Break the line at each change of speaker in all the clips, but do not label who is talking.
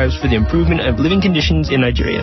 strives for the improvement of living conditions in Nigeria.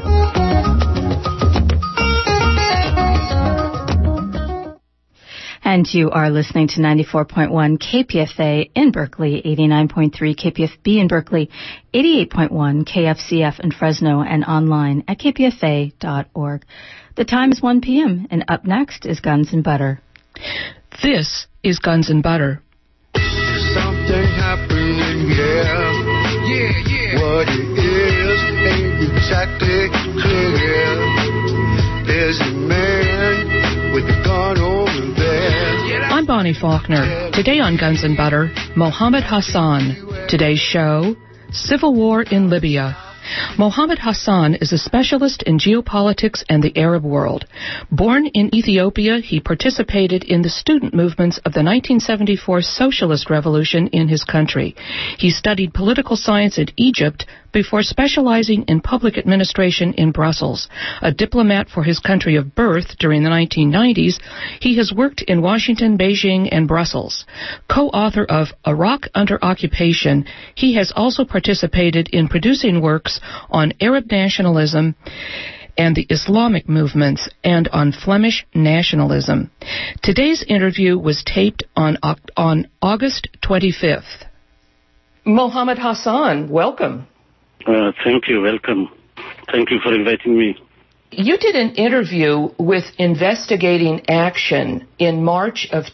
And you are listening to 94.1 KPFA in Berkeley, 89.3 KPFB in Berkeley, 88.1 KFCF in Fresno, and online at kpfa.org. The time is 1 p.m., and up next is Guns and Butter.
This is Guns and Butter.
Something happening, yeah. What it is ain't exactly clear. There's a man with a gun over there.
I'm Bonnie Faulkner. Today on Guns and Butter, Mohammed Hassan. Today's show, Civil War in Libya. Mohammed Hassan is a specialist in geopolitics and the Arab world. Born in Ethiopia, he participated in the student movements of the 1974 Socialist Revolution in his country. He studied political science at Egypt before specializing in public administration in Brussels. A diplomat for his country of birth during the 1990s, he has worked in Washington, Beijing, and Brussels. Co-author of Iraq Under Occupation, he has also participated in producing works on Arab nationalism and the Islamic movements, and on Flemish nationalism. Today's interview was taped on August 25th. Mohammed Hassan, welcome.
Thank you. Welcome. Thank you for inviting me.
You did an interview with Investigating Action in March of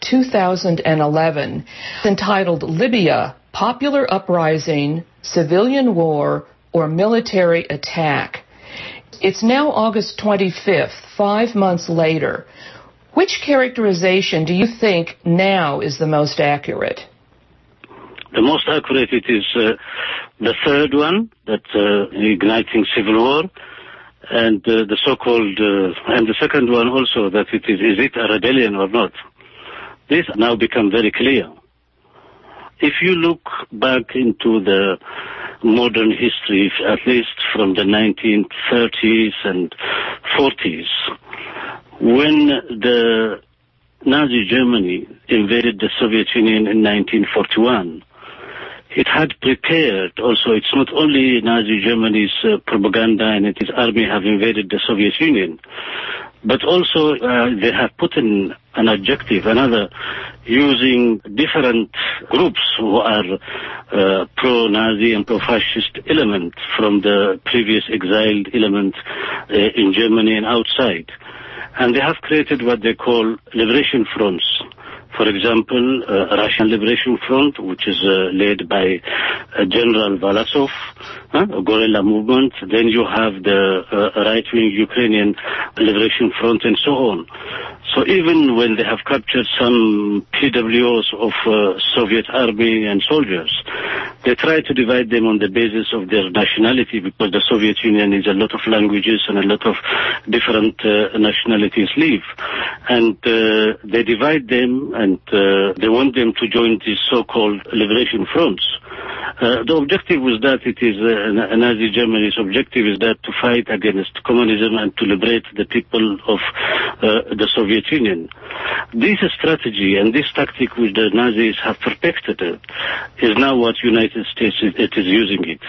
2011 entitled Libya, Popular Uprising, Civilian War, or Military Attack. It's now August 25th, 5 months later. Which characterization do you think now is the most accurate?
The most accurate it is the third one, that igniting civil war, and the so-called, and the second one also, that is it a rebellion or not? This now become very clear. If you look back into the modern history, at least from the 1930s and 40s, when the Nazi Germany invaded the Soviet Union in 1941, it had prepared also, it's not only Nazi Germany's propaganda and its army have invaded the Soviet Union, but also they have put in an adjective, another, using different groups who are pro-Nazi and pro-fascist element from the previous exiled element in Germany and outside. And they have created what they call liberation fronts. For example, Russian Liberation Front, which is led by General Valasov, a guerrilla movement. Then you have the right-wing Ukrainian Liberation Front and so on. So even when they have captured some PWOs of Soviet army and soldiers, they try to divide them on the basis of their nationality, because the Soviet Union is a lot of languages and a lot of different nationalities live. And they divide them, and they want them to join these so-called liberation fronts. The objective was that it is Nazi Germany's objective is that to fight against communism and to liberate the people of the Soviet Union. This strategy and this tactic which the Nazis have perfected is now what United States it is using it.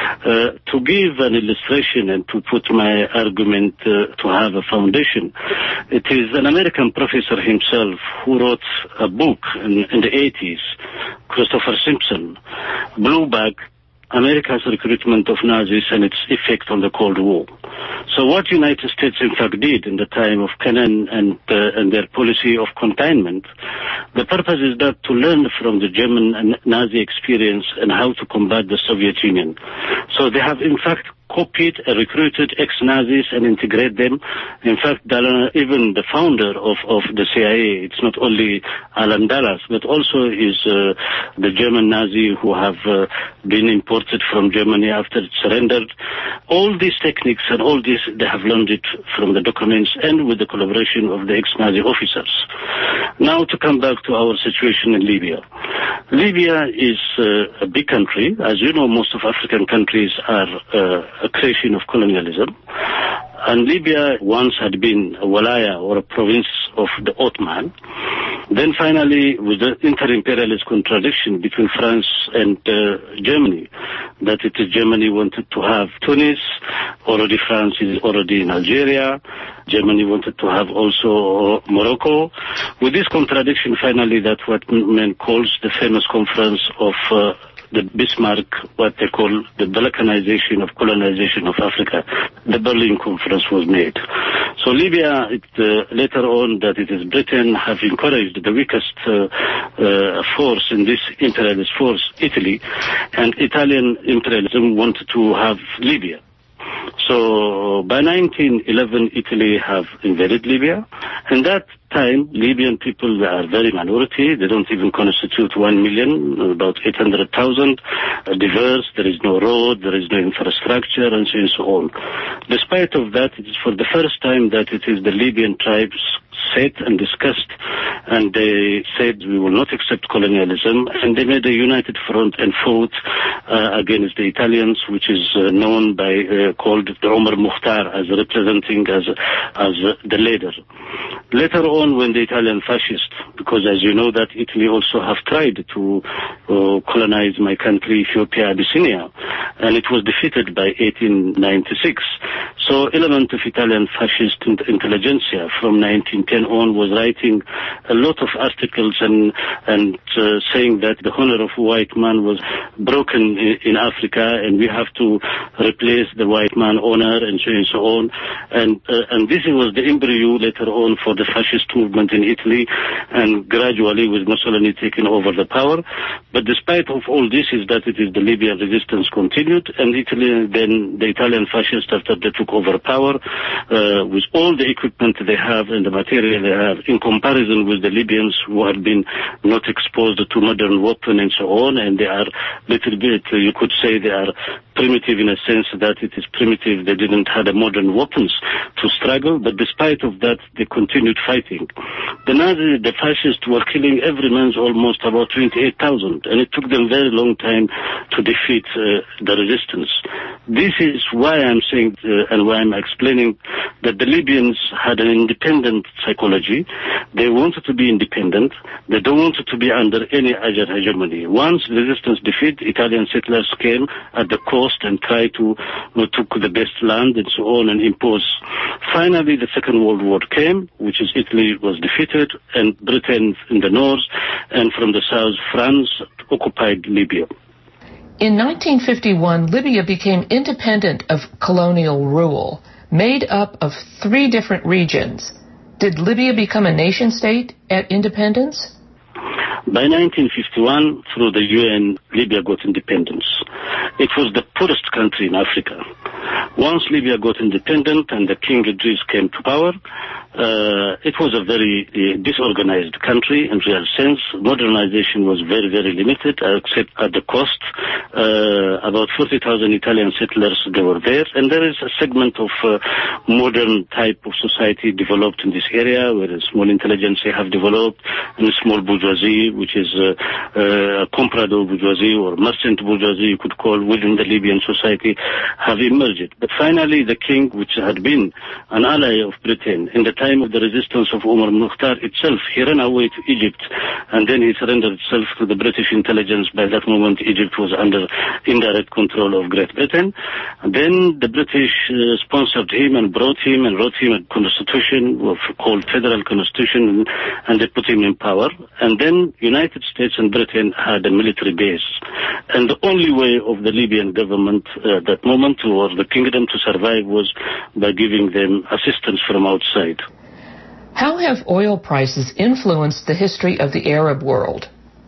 To give an illustration and to put my argument to have a foundation, it is an American professor himself who wrote a book in the 80s, Christopher Simpson, Blue Bag, America's recruitment of Nazis and its effect on the Cold War. So what United States in fact did in the time of Kennan and their policy of containment, the purpose is that to learn from the German and Nazi experience and how to combat the Soviet Union. So they have in fact copied and recruited ex-Nazis and integrate them. In fact, even the founder of the CIA, it's not only Alan Dulles, but also is the German Nazi who have been imported from Germany after it surrendered. All these techniques and all this, they have learned it from the documents and with the collaboration of the ex-Nazi officers. Now to come back to our situation in Libya. Libya is a big country. As you know, most of African countries are a creation of colonialism. And Libya once had been a walaya or a province of the Ottoman. Then finally, with the inter-imperialist contradiction between France and Germany, that it is Germany wanted to have Tunis, already France is already in Algeria, Germany wanted to have also Morocco. With this contradiction, finally, that's what men calls the famous conference of the Bismarck, what they call the Balkanization of colonization of Africa. The Berlin Conference was made. So Libya, later on, that it is Britain have encouraged the weakest force in this imperialist force, Italy, and Italian imperialism wanted to have Libya. So by 1911, Italy have invaded Libya. And that time, Libyan people are very minority. They don't even constitute 1 million, about 800,000. Diverse, there is no road, there is no infrastructure, and so on. Despite of that, it is for the first time that it is the Libyan tribes sat and discussed, and they said we will not accept colonialism, and they made a united front and fought against the Italians, which is known by called the Omar Mukhtar as representing as the leader. Later on, when the Italian fascists, because as you know that Italy also have tried to colonize my country, Ethiopia, Abyssinia, and it was defeated by 1896. So element of Italian fascist intelligentsia from 1910 on was writing a lot of articles and saying that the honor of a white man was broken in Africa, and we have to replace the white man honor, and so on. And this was the embryo later on for the fascist movement in Italy, and gradually with Mussolini taking over the power. But despite of all this is that it is the Libyan resistance continued, and Italy, then the Italian fascists, after they took over power, with all the equipment they have and the material they have, in comparison with the Libyans who had been not exposed to modern weapons and so on, and they are little bit, you could say they are primitive in a sense that it is primitive. They didn't have the modern weapons to struggle, but despite of that, they continued fighting. The Nazis, the fascists were killing every month almost about 28,000, and it took them very long time to defeat the resistance. This is why I'm saying, and why I'm explaining that the Libyans had an independent psychology. They wanted to be independent. They don't want to be under any hegemony. Once resistance defeat, Italian settlers came at the coast and tried to took the best land and so on and impose. Finally, the Second World War came, which is Italy was defeated, and Britain in the north, and from the south, France occupied Libya.
In 1951, Libya became independent of colonial rule, made up of 3 different regions. Did Libya become a nation-state at independence?
By 1951, through the UN, Libya got independence. It was the poorest country in Africa. Once Libya got independent and the King Idris came to power, it was a very disorganized country in real sense. Modernization was very, very limited, except at the cost. About 40,000 Italian settlers, they were there. And there is a segment of modern type of society developed in this area, where a small intelligentsia have developed, and a small bourgeoisie, which is a comprador bourgeoisie or merchant bourgeoisie, you could call, within the Libyan society, have emerged. But finally, the king, which had been an ally of Britain in the time of the resistance of Omar Mukhtar itself, he ran away to Egypt, and then he surrendered itself to the British intelligence. By that moment, Egypt was under indirect control of Great Britain. And then the British sponsored him and brought him and wrote him a constitution called Federal Constitution, and they put him in power. And then United States and Britain had a military base. And the only way of the Libyan government at that moment, or the kingdom, to survive was by giving them assistance from outside.
How have oil prices influenced the history of the Arab world?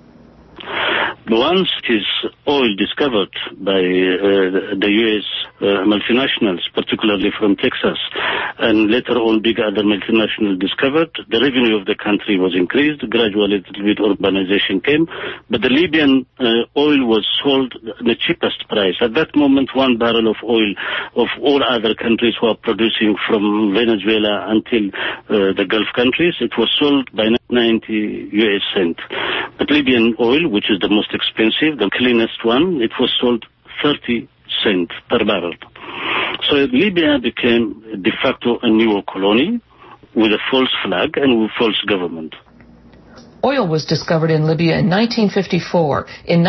Once his oil discovered by the U.S. Multinationals, particularly from Texas, and later on big other multinationals discovered, the revenue of the country was increased. Gradually, a little bit urbanization came, but the Libyan oil was sold at the cheapest price. At that moment, 1 barrel of oil of all other countries who are producing from Venezuela until the Gulf countries, it was sold by 90 U.S. cents. But Libyan oil, which is the most expensive, the cleanest one, it was sold 30 cents per barrel. So Libya became de facto a new colony with a false flag and with false government.
oil was discovered in Libya in 1954. In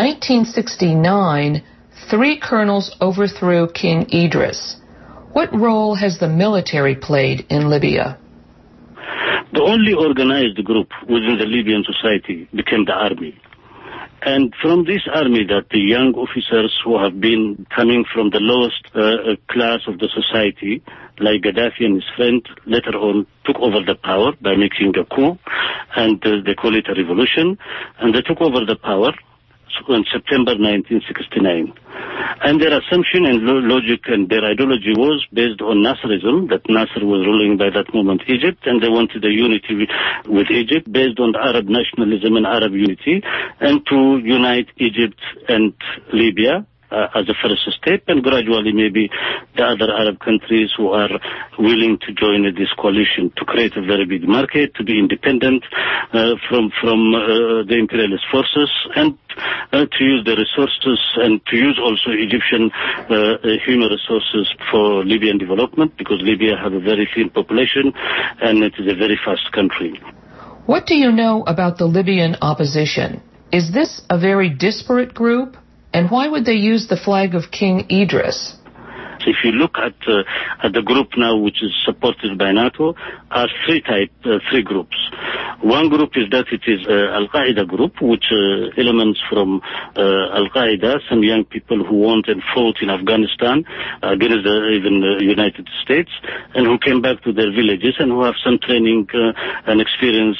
1969, 3 colonels overthrew King Idris. What role has the military played in Libya?
The only organized group within the Libyan society became the army. And from this army that the young officers who have been coming from the lowest class of the society, like Gaddafi and his friend, later on took over the power by making a coup, and they call it a revolution, and they took over the power in September 1969. And their assumption and logic and their ideology was based on Nasserism, that Nasser was ruling by that moment Egypt, and they wanted a unity with Egypt based on Arab nationalism and Arab unity, and to unite Egypt and Libya as a first step, and gradually maybe the other Arab countries who are willing to join this coalition to create a very big market, to be independent from the imperialist forces, and to use the resources and to use also Egyptian human resources for Libyan development, because Libya has a very thin population and it is a very fast country.
What do you know about the Libyan opposition? Is this a very disparate group? And why would they use the flag of King Idris?
If you look at the group now, which is supported by NATO, are three groups. One group is that it is Al-Qaeda group, which elements from Al-Qaeda, some young people who went and fought in Afghanistan against even the United States, and who came back to their villages and who have some training and experience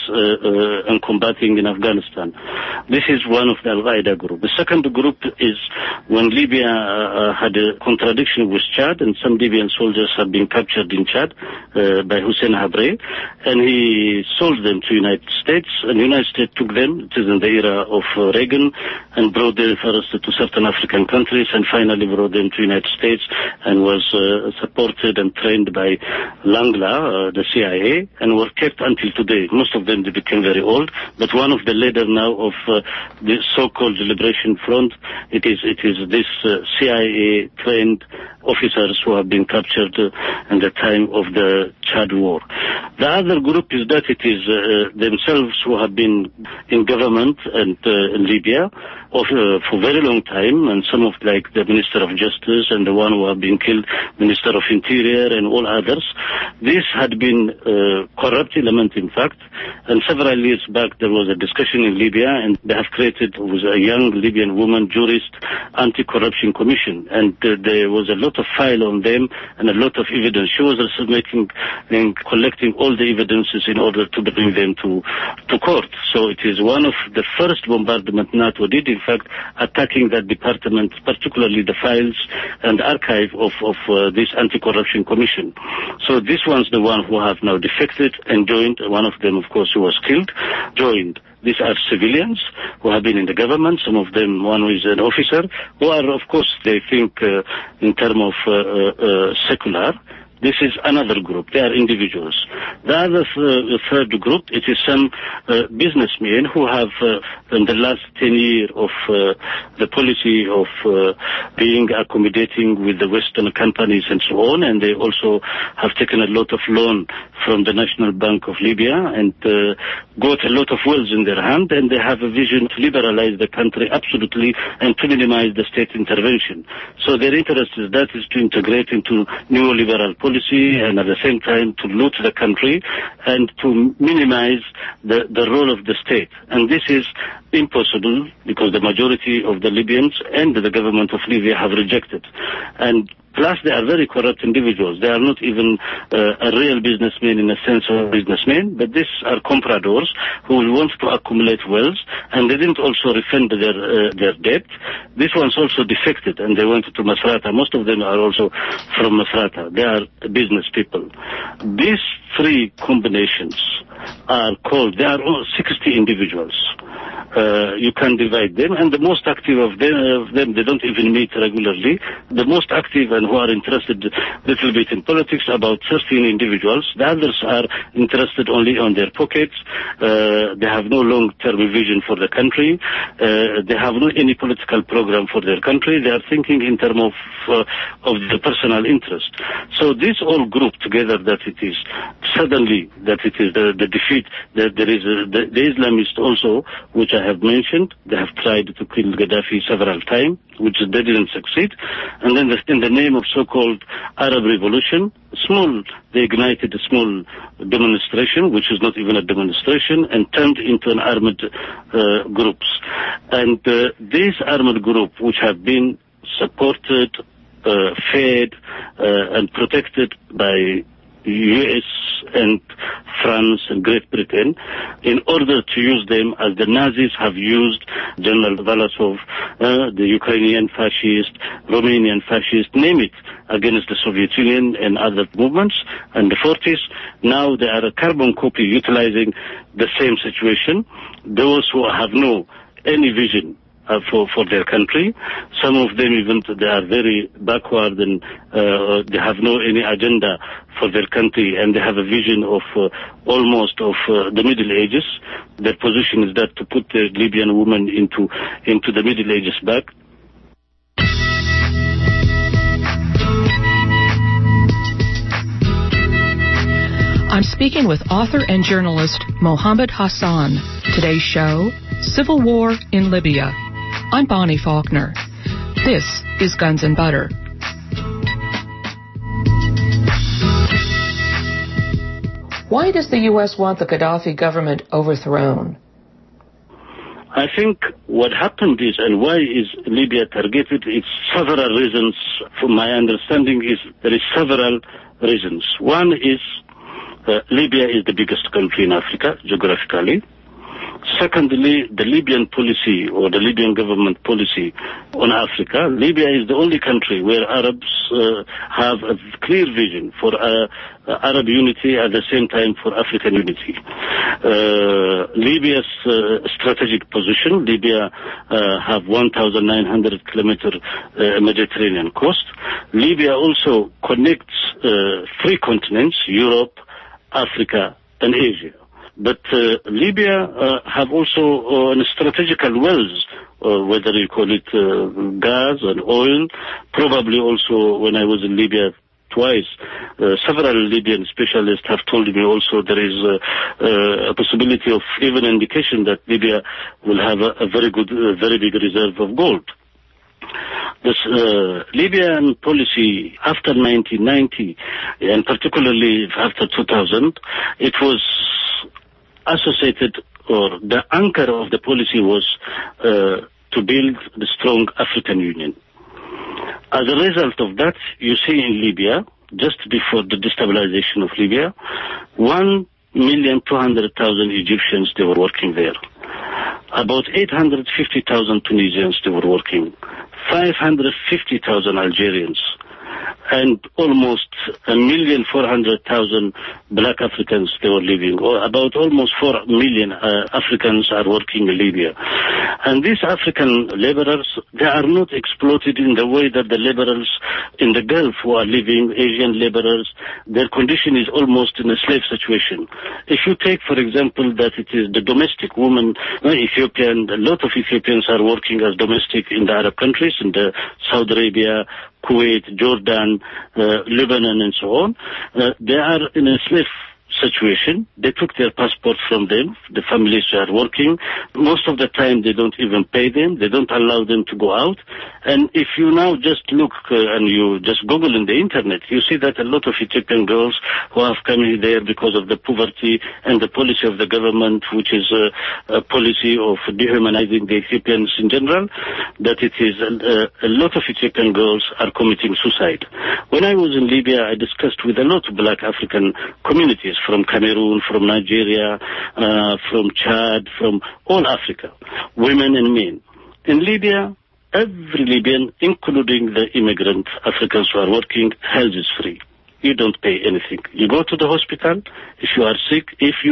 in combating in Afghanistan. This is one of the Al-Qaeda group. The second group is when Libya had a contradiction with Chad, and some Libyan soldiers have been captured in Chad by Hussein Habre, and he sold them to United States, and the United States took them, it is in the era of Reagan, and brought them first to certain African countries, and finally brought them to United States, and was supported and trained by Langla, the CIA, and were kept until today. Most of them, they became very old, but one of the leaders now of the so-called Liberation Front, it is this CIA-trained officers who have been captured in the time of the Chad War. The other group is that it is themselves who have been in government and in Libya for very long time, and some of like the Minister of Justice and the one who have been killed, Minister of Interior and all others. This had been corrupt element, in fact, and several years back there was a discussion in Libya, and they have created with a young Libyan woman jurist anti-corruption commission, and there was a lot of file on them and a lot of evidence. She was also making and collecting all the evidences in order to bring them to court. So it is one of the first bombardment NATO did, in fact, attacking that department, particularly the files and archive of this anti-corruption commission. So this one's the one who have now defected and joined. One of them, of course, who was killed, joined. These are civilians who have been in the government, some of them, one who is an officer, who are, of course, they think in terms of secular. This is another group. They are individuals. The other third group, it is some businessmen who have, in the last 10 years of the policy of being accommodating with the Western companies and so on, and they also have taken a lot of loan from the National Bank of Libya and got a lot of wealth in their hand, and they have a vision to liberalize the country absolutely and to minimize the state intervention. So their interest is that is to integrate into neoliberal policy and at the same time to loot the country and to minimize the role of the state. And this is impossible because the majority of the Libyans and the government of Libya have rejected. And plus, they are very corrupt individuals. They are not even a real businessman in the sense of businessmen, but these are compradors who will want to accumulate wealth, and they didn't also refund their debt. These ones also defected, and they went to Masrata. Most of them are also from Masrata. They are business people. These three combinations are called, they are all 60 individuals. you can divide them. And the most active of them, they don't even meet regularly. The most active and who are interested a little bit in politics, about 13 individuals. The others are interested only on their pockets. They have no long-term vision for the country. They have no any political program for their country. They are thinking in terms of their personal interest. So this all group together, that it is suddenly that it is the defeat, that there is the Islamists also, which I have mentioned. They have tried to kill Gaddafi several times, which they didn't succeed. And then in the name of so-called Arab Revolution, they ignited a small demonstration, which is not even a demonstration, and turned into an armed groups. And these armed group, which have been supported, fed, and protected by U.S. and France and Great Britain, in order to use them as the Nazis have used General Valasov, the Ukrainian fascist, Romanian fascist, name it, against the Soviet Union and other movements in the 40s. Now they are a carbon copy utilizing the same situation. Those who have no any vision for their country. Some of them even they are very backward and they have no any agenda for their country, and they have a vision of almost of the Middle Ages. Their position is that to put the Libyan women into the Middle Ages back.
I'm speaking with author and journalist Mohammed Hassan. Today's show, Civil War in Libya. I'm Bonnie Faulkner. This is Guns and Butter. Why does the U.S. want the Gaddafi government overthrown?
I think what happened is, and why is Libya targeted, it's several reasons. From my understanding, there is several reasons. One is Libya is the biggest country in Africa, geographically. Secondly, the Libyan policy or the Libyan government policy on Africa. Libya is the only country where Arabs have a clear vision for Arab unity at the same time for African unity. Libya's strategic position, Libya have 1,900 kilometer Mediterranean coast. Libya also connects three continents, Europe, Africa, and Asia. But Libya have also strategical wells, whether you call it gas and oil. Probably also when I was in Libya twice, several Libyan specialists have told me also there is a possibility of even indication that Libya will have a very good, very big reserve of gold. This Libyan policy after 1990, and particularly after 2000, it was associated, or the anchor of the policy was to build the strong African Union. As a result of that, you see in Libya, just before the destabilization of Libya, 1,200,000 Egyptians, they were working there. About 850,000 Tunisians, they were working. 550,000 Algerians. And almost 1,400,000 black Africans they were living, or about almost 4 million Africans are working in Libya. And these African laborers, they are not exploited in the way that the laborers in the Gulf who are living, Asian laborers, their condition is almost in a slave situation. If you take, for example, that it is the domestic woman, Ethiopian, a lot of Ethiopians are working as domestic in the Arab countries, in the Saudi Arabia, Kuwait, Jordan, Lebanon, and so on. They are in a slave situation. They took their passport from them. The families are working. Most of the time, they don't even pay them. They don't allow them to go out. And if you now just look and you just Google in the internet, you see that a lot of Ethiopian girls who have come there because of the poverty and the policy of the government, which is a policy of dehumanizing the Ethiopians in general, that it is a lot of Ethiopian girls are committing suicide. When I was in Libya, I discussed with a lot of black African communities from Cameroon, from Nigeria, from Chad, from all Africa, women and men. In Libya, every Libyan, including the immigrant Africans who are working, health is free. you don't pay anything. You go to the hospital if you are sick.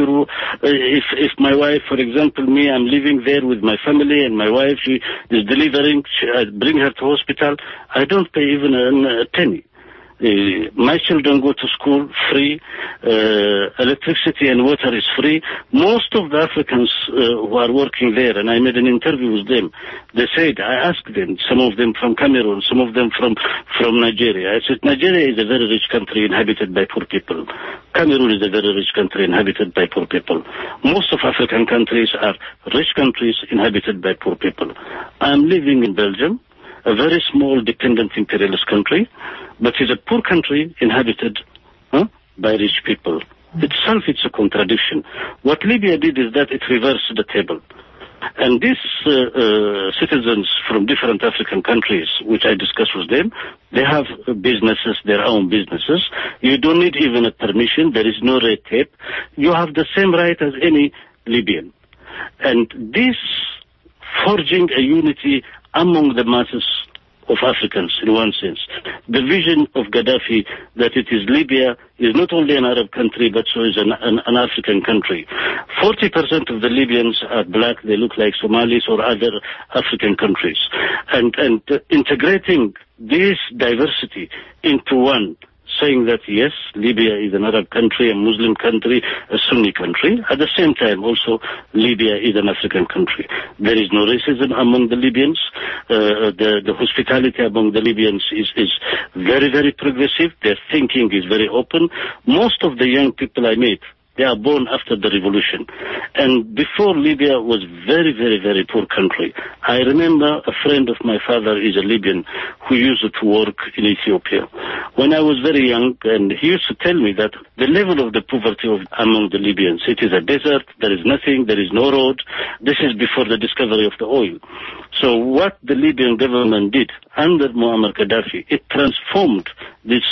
If my wife, for example, me, I'm living there with my family and my wife, she is delivering, I bring her to hospital, I don't pay even a penny. My children go to school free, electricity and water is free. Most of the Africans who are working there, and I made an interview with them, they said, I asked them, some of them from Cameroon, some of them from Nigeria. I said, Nigeria is a very rich country inhabited by poor people. Cameroon is a very rich country inhabited by poor people. Most of African countries are rich countries inhabited by poor people. I'm living in Belgium, a very small dependent imperialist country, but it's a poor country inhabited by rich people. Itself, it's a contradiction. What Libya did is that it reversed the table. And these citizens from different African countries, which I discussed with them, they have businesses, their own businesses. You don't need even a permission. There is no red tape. You have the same right as any Libyan. And this forging a unity among the masses of Africans, in one sense. The vision of Gaddafi that it is Libya is not only an Arab country, but so is an African country. 40% of the Libyans are black. They look like Somalis or other African countries. And integrating this diversity into one, saying that, yes, Libya is an Arab country, a Muslim country, a Sunni country. At the same time, also, Libya is an African country. There is no racism among the Libyans. The hospitality among the Libyans is very, very progressive. Their thinking is very open. Most of the young people I met, they are born after the revolution. And before, Libya was very, very, very poor country. I remember a friend of my father is a Libyan who used to work in Ethiopia. When I was very young, and he used to tell me that the level of the poverty among the Libyans, it is a desert, there is nothing, there is no road. This is before the discovery of the oil. So what the Libyan government did under Muammar Gaddafi, it transformed this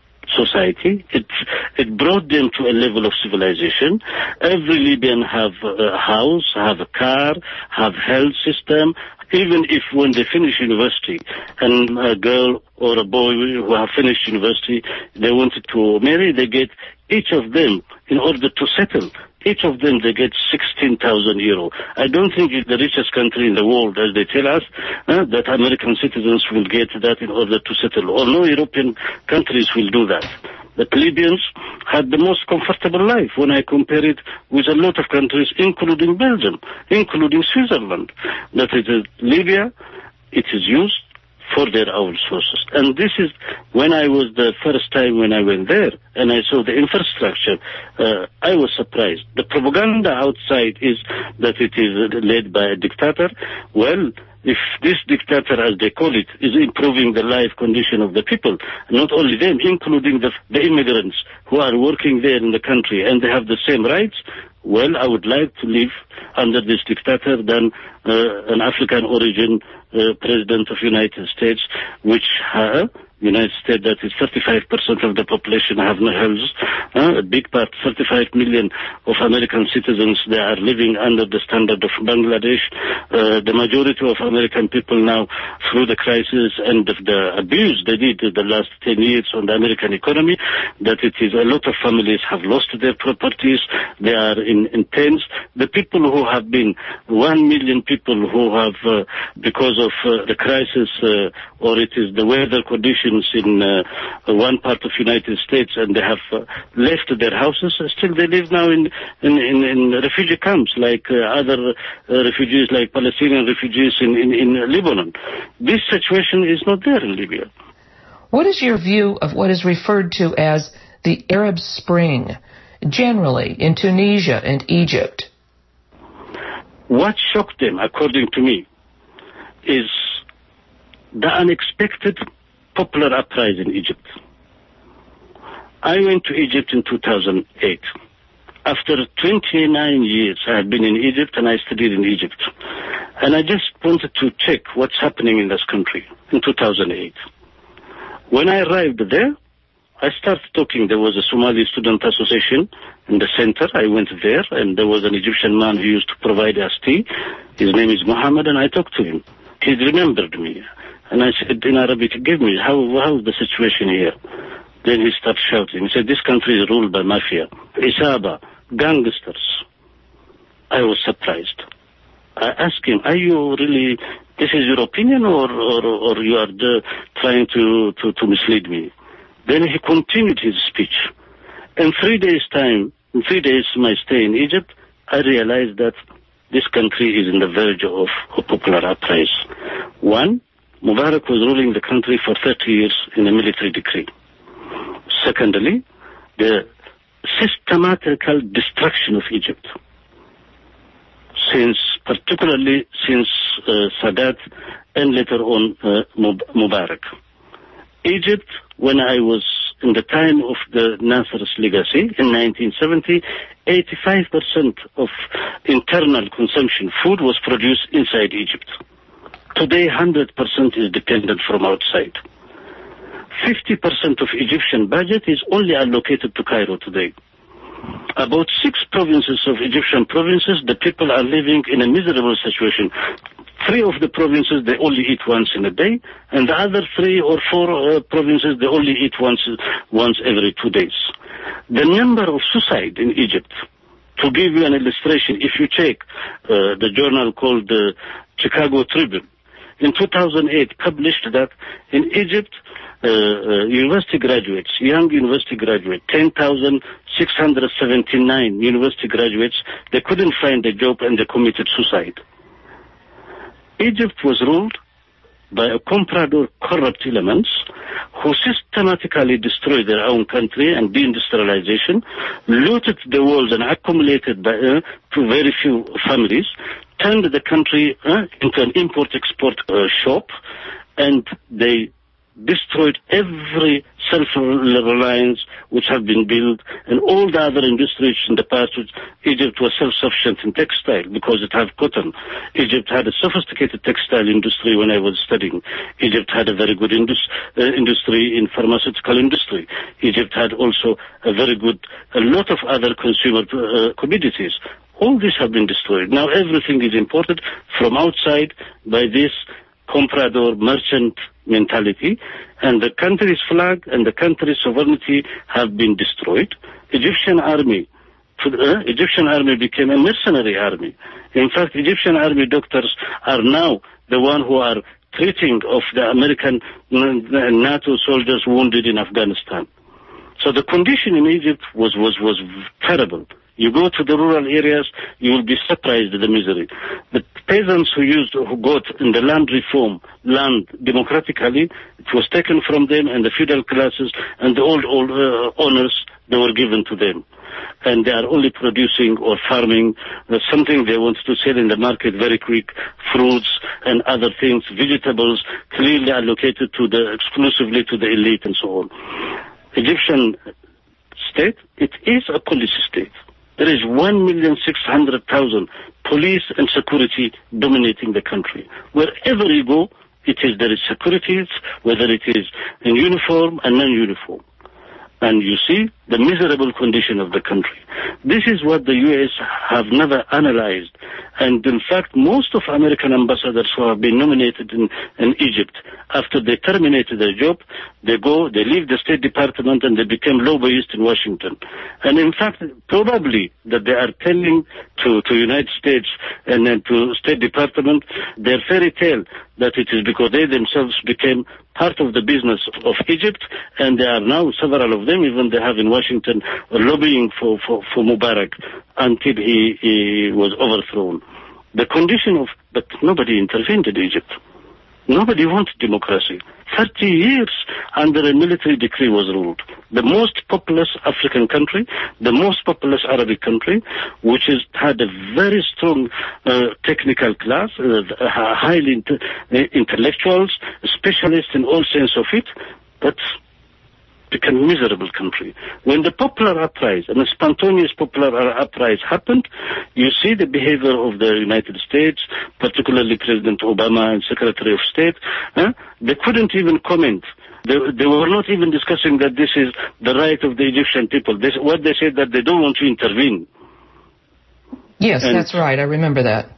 society. It brought them to a level of civilization. Every Libyan have a house, have a car, have health system. Even if when they finish university, and a girl or a boy who have finished university, they wanted to marry, they get each of them, in order to settle, each of them, they get 16,000 euro. I don't think it's the richest country in the world, as they tell us, that American citizens will get that in order to settle. Or no European countries will do that. But Libyans had the most comfortable life when I compare it with a lot of countries, including Belgium, including Switzerland. That it is Libya, it is used for their own sources. And this is when I was the first time when I went there and I saw the infrastructure, I was surprised. The propaganda outside is that it is led by a dictator. Well, if this dictator, as they call it, is improving the life condition of the people, not only them, including the immigrants who are working there in the country, and they have the same rights, well, I would like to live under this dictator than an African origin president of United States, which United States, that is 35% of the population have no health. A big part, 35 million of American citizens, they are living under the standard of Bangladesh. The majority of American people now, through the crisis and the abuse they did in the last 10 years on the American economy, that it is a lot of families have lost their properties. They are in tents. The people who have been, 1 million people who have, because of the crisis, or it is the weather conditions in one part of United States, and they have left their houses, still they live now in refugee camps like other refugees, like Palestinian refugees in Lebanon. This situation is not there in Libya.
What is your view of what is referred to as the Arab Spring, generally in Tunisia and Egypt?
What shocked them, according to me, is the unexpected popular uprising in Egypt. I went to Egypt in 2008. After 29 years, I have been in Egypt and I studied in Egypt. And I just wanted to check what's happening in this country in 2008. When I arrived there, I started talking. There was a Somali Student Association in the center. I went there, and there was an Egyptian man who used to provide us tea. His name is Muhammad, and I talked to him. He remembered me. And I said in Arabic, give me, how is the situation here? Then he started shouting. He said, this country is ruled by mafia, Isaba, gangsters. I was surprised. I asked him, are you really, this is your opinion or you are trying to mislead me? Then he continued his speech. In 3 days' time, in 3 days my stay in Egypt, I realized that this country is in the verge of a popular uprising. One, Mubarak was ruling the country for 30 years in a military decree. Secondly, the systematical destruction of Egypt, particularly since Sadat and later on Mubarak. Egypt, when I was in the time of the Nasser's legacy in 1970, 85% of internal consumption food was produced inside Egypt. Today, 100% is dependent from outside. 50% of Egyptian budget is only allocated to Cairo today. About 6 provinces of Egyptian provinces, the people are living in a miserable situation. 3 of the provinces, they only eat once in a day, and the other 3 or 4 provinces, they only eat once every 2 days. The number of suicide in Egypt, to give you an illustration, if you check the journal called the Chicago Tribune, in 2008 published that in Egypt, university graduates, young university graduates, 10,679 university graduates, they couldn't find a job and they committed suicide. Egypt was ruled by a comprador corrupt elements who systematically destroyed their own country and deindustrialization, looted the world and accumulated to very few families, turned the country into an import-export shop, and they destroyed every self-reliance which have been built, and all the other industries in the past. Egypt was self-sufficient in textile because it had cotton. Egypt had a sophisticated textile industry when I was studying. Egypt had a very good industry in pharmaceutical industry. Egypt had also a lot of other consumer commodities. All these have been destroyed. Now everything is imported from outside by this comprador merchant mentality, and the country's flag and the country's sovereignty have been destroyed. Egyptian army became a mercenary army. In fact, Egyptian army doctors are now the one who are treating of the American NATO soldiers wounded in Afghanistan. So the condition in Egypt was terrible. You go to the rural areas, you will be surprised at the misery. The peasants who got in the land reform, land democratically, it was taken from them, and the feudal classes and the old owners, they were given to them. And they are only producing or farming something they want to sell in the market very quick, fruits and other things, vegetables, clearly allocated exclusively to the elite and so on. Egyptian state, it is a police state. There is 1,600,000 police and security dominating the country. Wherever you go, there is security, whether it is in uniform and non-uniform. And you see the miserable condition of the country. This is what the U.S. have never analyzed. And in fact, most of American ambassadors who have been nominated in Egypt, after they terminated their job, they leave the State Department and they become lobbyists in Washington. And in fact, probably that they are telling to United States and then to State Department their fairy tale that it is because they themselves became part of the business of Egypt, and they are now, several of them, even they have in Washington, lobbying for Mubarak until he was overthrown. The condition but nobody intervened in Egypt. Nobody wanted democracy. 30 years under a military decree was ruled. The most populous African country, the most populous Arabic country, which had a very strong technical class, highly intellectuals, specialists in all sense of it, but became a miserable country. When the popular uprising, and a spontaneous popular uprising happened, you see the behavior of the United States, particularly President Obama and Secretary of State. They couldn't even comment. They were not even discussing that this is the right of the Egyptian people. What they said, that they don't want to intervene.
Yes, that's right. I remember that.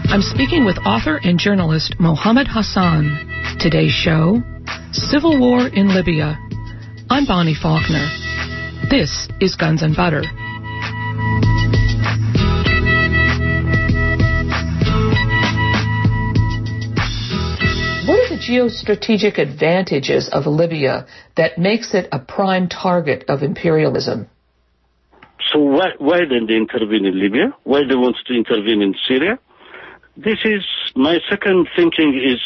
I'm speaking with author and journalist Mohammed Hassan. Today's show, Civil War in Libya. I'm Bonnie Faulkner. This is Guns and Butter. What are the geostrategic advantages of Libya that makes it a prime target of imperialism?
So why then they intervene in Libya? Why they want to intervene in Syria? This is my second thinking is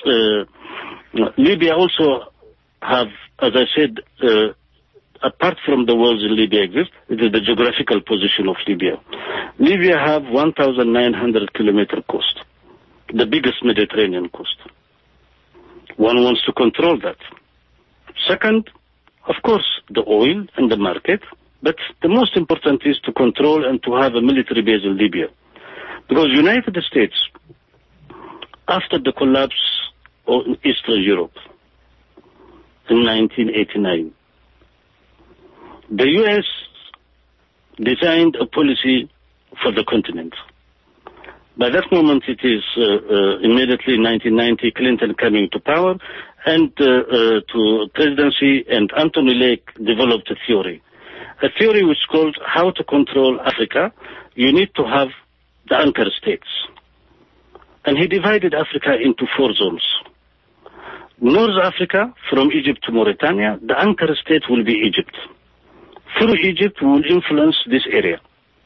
Libya also have, as I said, apart from the wars in Libya exist, it is the geographical position of Libya. Libya have 1,900 kilometer coast, the biggest Mediterranean coast. One wants to control that. Second, of course, the oil and the market, but the most important is to control and to have a military base in Libya. Because United States, after the collapse of Eastern Europe in 1989, the U.S. designed a policy for the continent. By that moment, it is immediately 1990, Clinton coming to power and to presidency, and Anthony Lake developed a theory which is called how to control Africa. You need to have the anchor states. And he divided Africa into 4 zones. North Africa, from Egypt to Mauritania, the anchor state will be Egypt. Through Egypt, we will influence this area.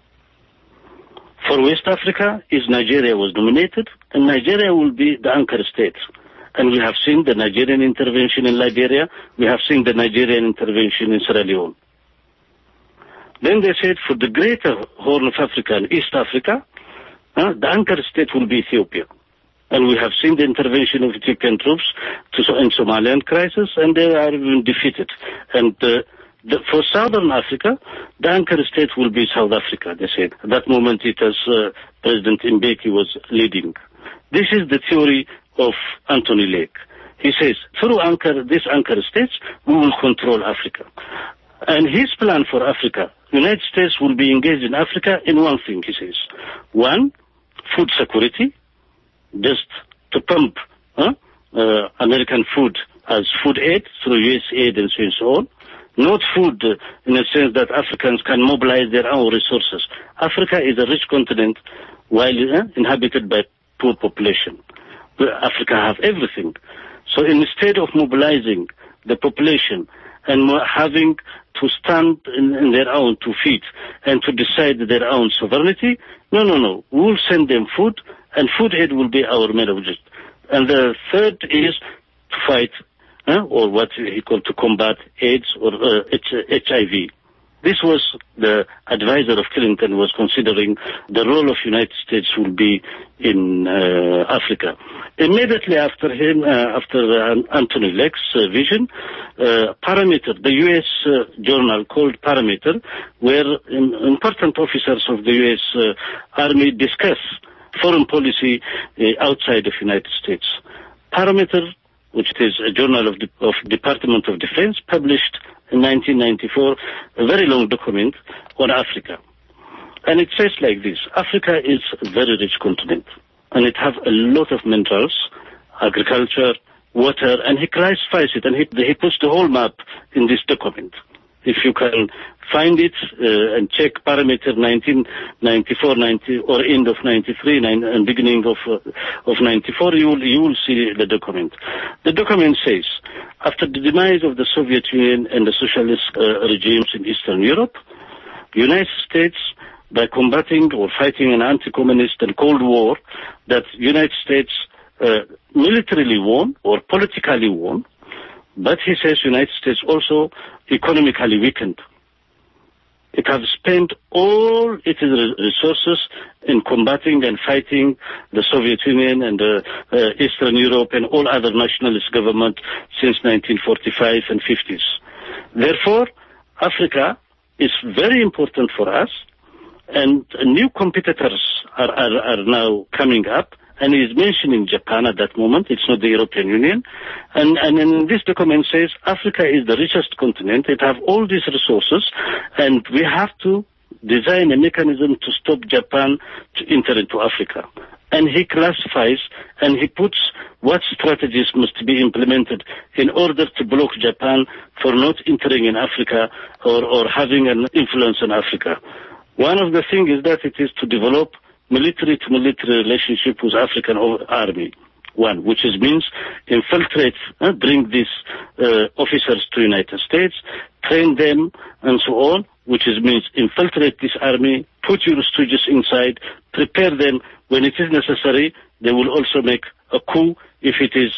For West Africa, Nigeria was nominated, and Nigeria will be the anchor state. And we have seen the Nigerian intervention in Liberia. We have seen the Nigerian intervention in Sierra Leone. Then they said for the greater Horn of Africa and East Africa, the anchor state will be Ethiopia. And we have seen the intervention of Ethiopian troops in Somalian crisis, and they are even defeated. And for Southern Africa, the anchor state will be South Africa, they said. At that moment, it was President Mbeki was leading. This is the theory of Anthony Lake. He says, through these anchor states, we will control Africa. And his plan for Africa, United States will be engaged in Africa in one thing, he says. One, food security, just to pump American food as food aid through US aid and so on. Not food in a sense that Africans can mobilize their own resources. Africa is a rich continent while inhabited by poor population. Africa have everything. So instead of mobilizing the population and having to stand in their own 2 feet and to decide their own sovereignty, no. We will send them food, and food aid will be our main object. And the third is to fight, or what he called to combat AIDS or HIV. This was the advisor of Clinton was considering the role of United States will be in Africa. Immediately after him, after Anthony Lake's vision, Parameter, the U.S. journal called Parameter, where important officers of the U.S. Army discuss foreign policy outside of United States. Parameter, which is a journal of Department of Defense, published in 1994 a very long document on Africa. And it says like this: Africa is a very rich continent, and it has a lot of minerals, agriculture, water, and he classifies it, and he puts the whole map in this document. If you can find it and check Parameter 1994, 90, or end of 93 and beginning of 94, you will see the document. The document says, after the demise of the Soviet Union and the socialist regimes in Eastern Europe, United States, by combating or fighting an anti-communist and Cold War, that United States militarily won or politically won, but he says United States also economically weakened. It has spent all its resources in combating and fighting the Soviet Union and Eastern Europe and all other nationalist governments since 1945 and 50s. Therefore, Africa is very important for us, and new competitors are now coming up. And he is mentioning Japan at that moment. It's not the European Union. And in this document says Africa is the richest continent. It has all these resources, and we have to design a mechanism to stop Japan to enter into Africa. and he classifies and he puts what strategies must be implemented in order to block Japan for not entering in Africa or having an influence in Africa. One of the things is that it is to develop military-to-military relationship with African army. One, which means infiltrate, bring these officers to United States, train them, and so on, which means infiltrate this army, put your stooges inside, prepare them. When it is necessary, they will also make a coup if it is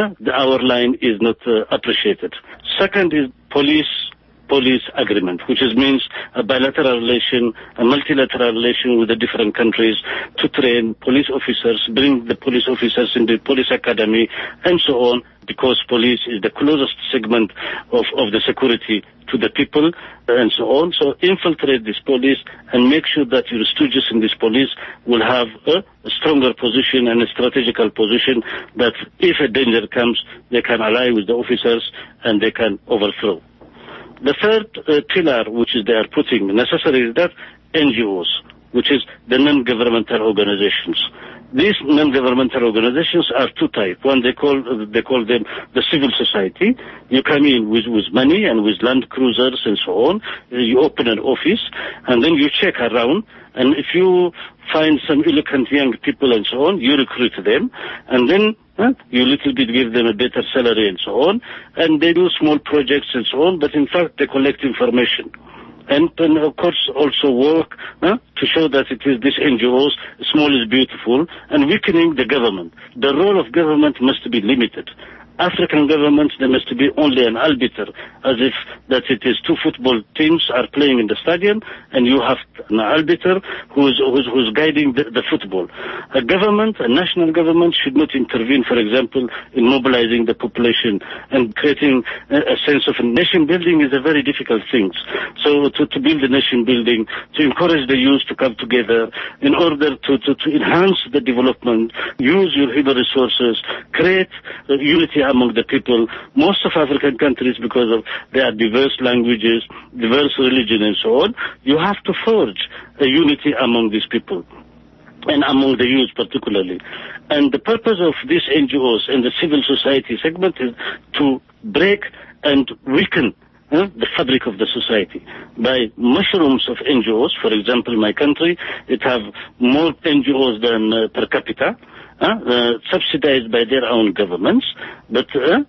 our line is not appreciated. Second is police agreement, which means a bilateral relation, a multilateral relation with the different countries to train police officers, bring the police officers in the police academy, and so on, because police is the closest segment of the security to the people, and so on. So infiltrate this police and make sure that your stooges in this police will have a stronger position and a strategical position that if a danger comes, they can ally with the officers and they can overthrow. The third pillar, which is they are putting necessary, is that NGOs, which is the non-governmental organizations. These non-governmental organizations are two types. One, they call them the civil society. You come in with money and with land cruisers and so on. You open an office and then you check around. And if you find some eloquent young people and so on, you recruit them. And then you little bit give them a better salary and so on. And they do small projects and so on. But in fact, they collect information. And of course also work to show that it is these NGOs, small is beautiful, and weakening the government. The role of government must be limited. African governments, there must be only an arbiter, as if that it is two football teams are playing in the stadium, and you have an arbiter who's guiding the football. A government, a national government, should not intervene, for example, in mobilizing the population and creating a sense of nation building is a very difficult thing. So to build a nation building, to encourage the youth to come together in order to enhance the development, use your human resources, create unity among the people. Most of African countries, because of their diverse languages, diverse religion and so on, you have to forge a unity among these people and among the youth particularly. And the purpose of these NGOs and the civil society segment is to break and weaken the fabric of the society by mushrooms of NGOs. For example, my country, it have more NGOs than per capita, subsidized by their own governments, but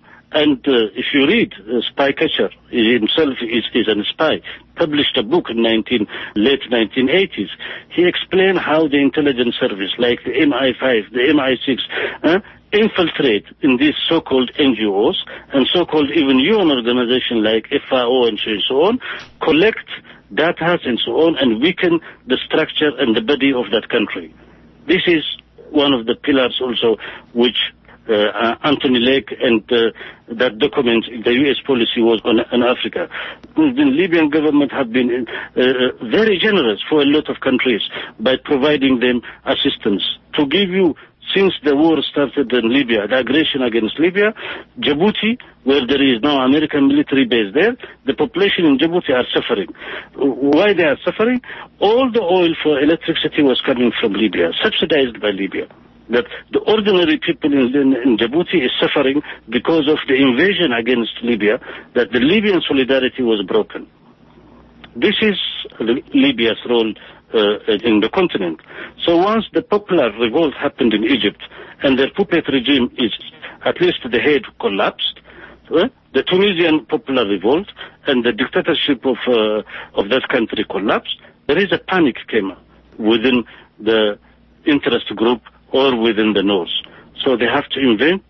if you read Spycatcher, he himself is a spy, published a book in late 1980s. He explained how the intelligence service, like the MI5, the MI6, infiltrate in these so-called NGOs and so-called even UN organizations like FAO and so on, collect data and so on, and weaken the structure and the body of that country. This is one of the pillars also which Anthony Lake and that document, the U.S. policy was on Africa. The Libyan government have been very generous for a lot of countries by providing them assistance. To give you, since the war started in Libya, the aggression against Libya, Djibouti, where there is now American military base there, the population in Djibouti are suffering. Why they are suffering? All the oil for electricity was coming from Libya, subsidized by Libya. That the ordinary people in Djibouti is suffering because of the invasion against Libya, that the Libyan solidarity was broken. This is Libya's role in the continent. So once the popular revolt happened in Egypt and their puppet regime is, at least the head collapsed, the Tunisian popular revolt and the dictatorship of that country collapsed, there is a panic came within the interest group or within the North. So they have to invent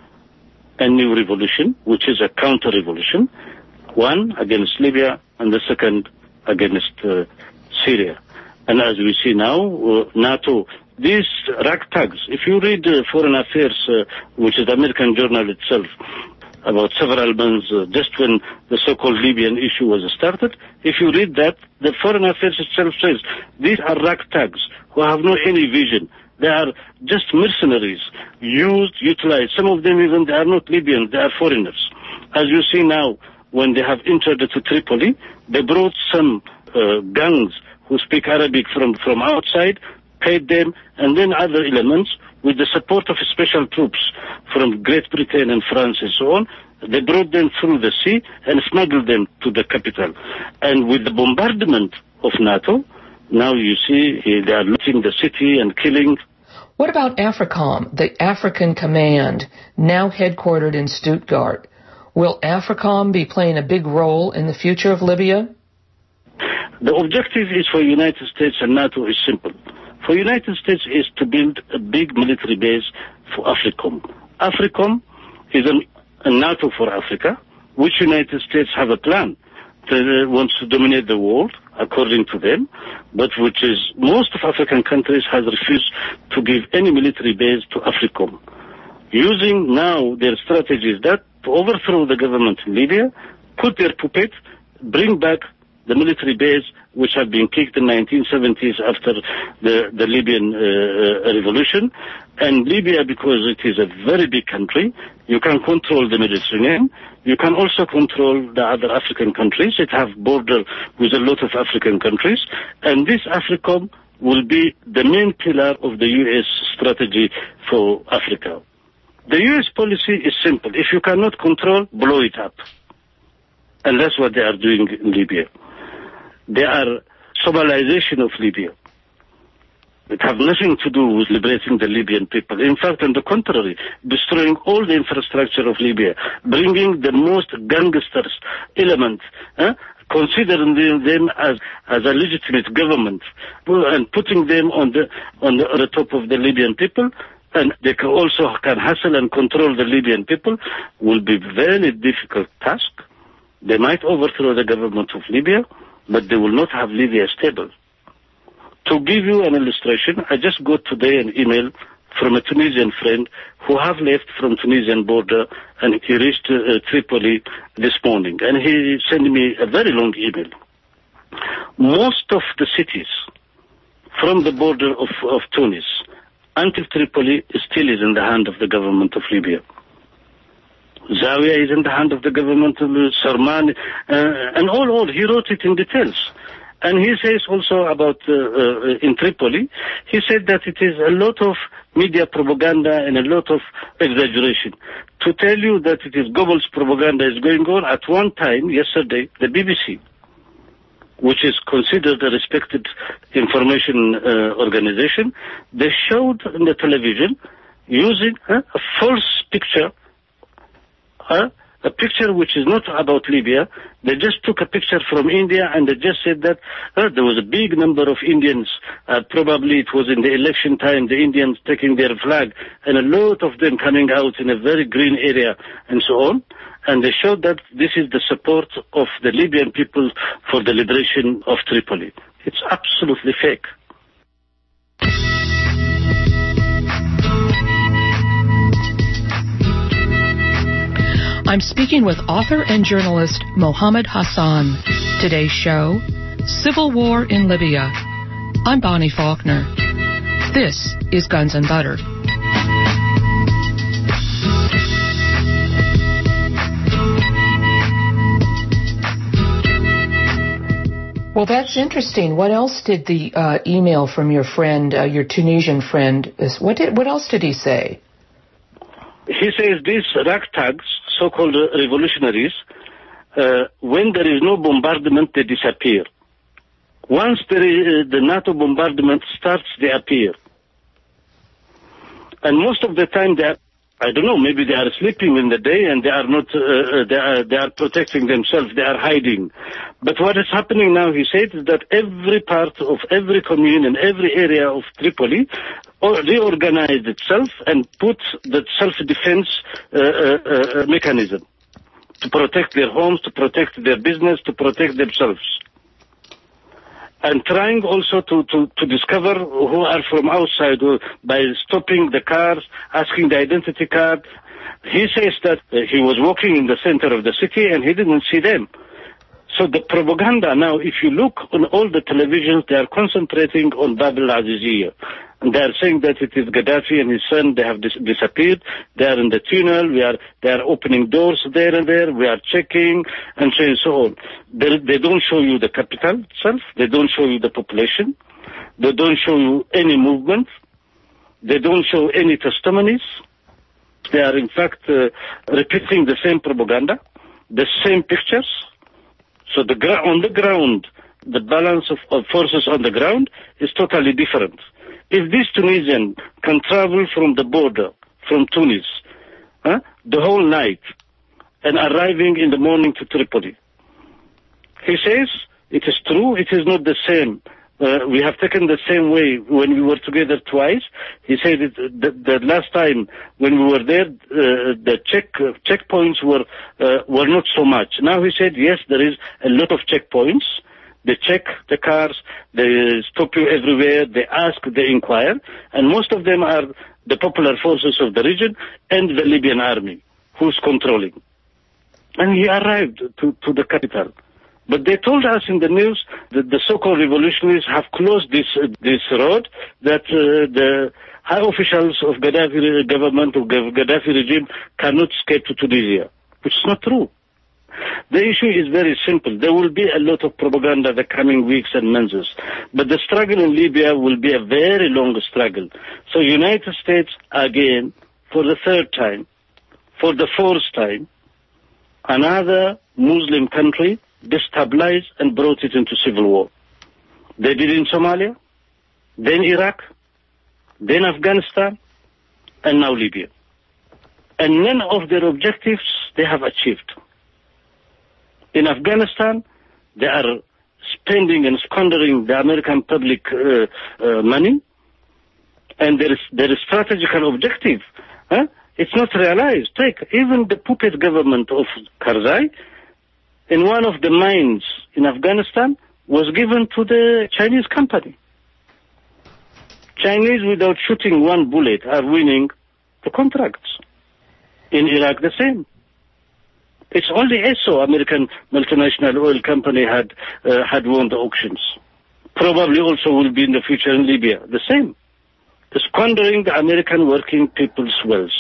a new revolution, which is a counter-revolution, one against Libya and the second against Syria. And as we see now, NATO, these ragtags, if you read Foreign Affairs, which is the American journal itself, about several months, just when the so-called Libyan issue was started, if you read that, the Foreign Affairs itself says, these are ragtags who have no any vision. They are just mercenaries, utilized. Some of them even, they are not Libyans, they are foreigners. As you see now, when they have entered to Tripoli, they brought some gangs who speak Arabic from outside paid them, and then other elements, with the support of special troops from Great Britain and France and so on. They brought them through the sea and smuggled them to the capital. And with the bombardment of NATO, now you see they are looting the city and killing.
What about AFRICOM, the African Command, now headquartered in Stuttgart? Will AFRICOM be playing a big role in the future of Libya?
The objective is for United States and NATO is simple. For United States is to build a big military base for AFRICOM. AFRICOM is a NATO for Africa, which United States have a plan. They wants to dominate the world, according to them, but which is most of African countries has refused to give any military base to AFRICOM. Using now their strategy is that to overthrow the government in Libya, put their puppet, bring back the military base which had been kicked in the 1970s after the Libyan revolution. And Libya, because it is a very big country, you can control the Mediterranean. You can also control the other African countries. It have border with a lot of African countries. And this AFRICOM will be the main pillar of the U.S. strategy for Africa. The U.S. policy is simple. If you cannot control, blow it up. And that's what they are doing in Libya. They are Somalization of Libya. It have nothing to do with liberating the Libyan people. In fact, on the contrary, destroying all the infrastructure of Libya, bringing the most gangsters element, considering them as a legitimate government, and putting them on the top of the Libyan people, and they can also hassle and control the Libyan people, will be very difficult task. They might overthrow the government of Libya, but they will not have Libya stable. To give you an illustration, I just got today an email from a Tunisian friend who have left from Tunisian border, and he reached Tripoli this morning, and he sent me a very long email. Most of the cities from the border of Tunis until Tripoli still is in the hand of the government of Libya. Zawiya is in the hand of the government of Sarman, and all. He wrote it in details. And he says also about in Tripoli, he said that it is a lot of media propaganda and a lot of exaggeration. To tell you that it is Goebbels propaganda is going on, at one time, yesterday, the BBC, which is considered a respected information organization, they showed in the television using a false picture, a picture which is not about Libya. They just took a picture from India and they just said that there was a big number of Indians, probably it was in the election time, the Indians taking their flag, and a lot of them coming out in a very green area and so on. And they showed that this is the support of the Libyan people for the liberation of Tripoli. It's absolutely fake.
I'm speaking with author and journalist Mohammed Hassan. Today's show, Civil War in Libya. I'm Bonnie Faulkner. This is Guns and Butter. Well, that's interesting. What else did the email from your friend, your Tunisian friend, what else did he say?
He says these ragtags, so-called revolutionaries, when there is no bombardment, they disappear. Once the NATO bombardment starts, they appear. And most of the time, I don't know, maybe they are sleeping in the day and they are not, they are protecting themselves, they are hiding. But what is happening now, he said, is that every part of every commune and every area of Tripoli reorganized itself and put the self-defense mechanism to protect their homes, to protect their business, to protect themselves. And trying also to discover who are from outside by stopping the cars, asking the identity card. He says that he was walking in the center of the city and he didn't see them. So the propaganda now, if you look on all the televisions, they are concentrating on Bab al-Aziziyah. And they are saying that it is Gaddafi and his son, they have disappeared. They are in the tunnel. They are opening doors there and there. We are checking and so on. They don't show you the capital itself. They don't show you the population. They don't show you any movement. They don't show any testimonies. They are in fact repeating the same propaganda, the same pictures. So on the ground, the balance of forces on the ground is totally different. If this Tunisian can travel from the border, from Tunis, the whole night, and arriving in the morning to Tripoli, he says it is true, it is not the same. We have taken the same way when we were together twice. He said the last time when we were there, the checkpoints were not so much. Now he said, yes, there is a lot of checkpoints. They check the cars, they stop you everywhere, they ask, they inquire, and most of them are the popular forces of the region and the Libyan army, who's controlling. And he arrived to the capital. But they told us in the news that the so-called revolutionaries have closed this road, that the high officials of Gaddafi government, of Gaddafi regime, cannot escape to Tunisia, which is not true. The issue is very simple. There will be a lot of propaganda the coming weeks and months, but the struggle in Libya will be a very long struggle. So United States, again, for the third time, for the fourth time, another Muslim country destabilized and brought it into civil war. They did in Somalia, then Iraq, then Afghanistan, and now Libya. And none of their objectives they have achieved. In Afghanistan, they are spending and squandering the American public money, and their strategical objective, it's not realized. Take even the puppet government of Karzai, in one of the mines in Afghanistan, was given to the Chinese company. Chinese, without shooting one bullet, are winning the contracts. In Iraq, the same. It's only ESSO, American multinational oil company, had won the auctions. Probably also will be in the future in Libya, the same. Squandering the American working people's wealth.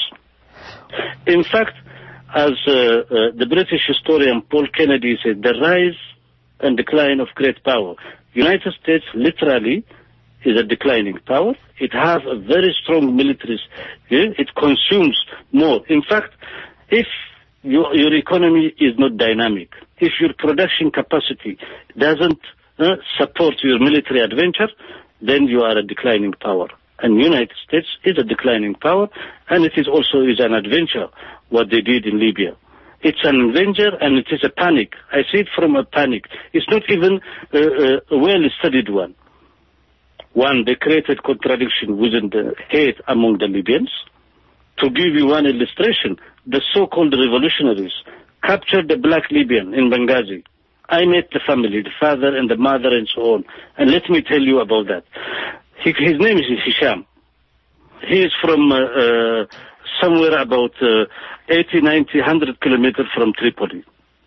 In fact, as the British historian Paul Kennedy said, the rise and decline of great power. United States literally is a declining power. It has a very strong military. It consumes more. In fact, if your economy is not dynamic, if your production capacity doesn't support your military adventure, then you are a declining power. And the United States is a declining power, and it is also an adventure, what they did in Libya. It's an adventure, and it is a panic. I see it from a panic. It's not even a well-studied one. One, they created contradiction within the hate among the Libyans. To give you one illustration, the so-called revolutionaries captured the black Libyan in Benghazi. I met the family, the father and the mother and so on. And let me tell you about that. His name is Hisham. He is from somewhere about 80, 90, 100 kilometers from Tripoli.